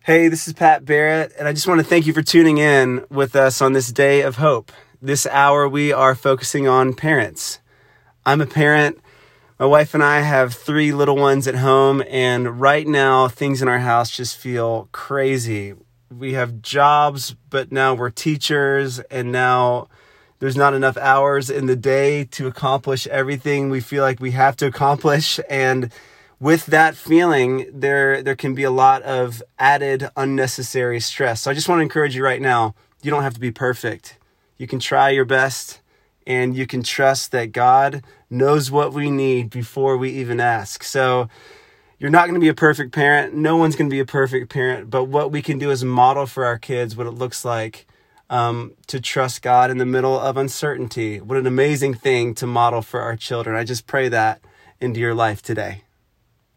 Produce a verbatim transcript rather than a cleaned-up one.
Hey, this is Pat Barrett, and I just want to thank you for tuning in with us on this day of hope. This hour, we are focusing on parents. I'm a parent. My wife and I have three little ones at home, and right now, things in our house just feel crazy. We have jobs, but now we're teachers, and now there's not enough hours in the day to accomplish everything we feel like we have to accomplish, and with that feeling, there there can be a lot of added unnecessary stress. So I just want to encourage you right now, you don't have to be perfect. You can try your best, and you can trust that God knows what we need before we even ask. So you're not going to be a perfect parent. No one's going to be a perfect parent. But what we can do is model for our kids what it looks like um, to trust God in the middle of uncertainty. What an amazing thing to model for our children. I just pray that into your life today.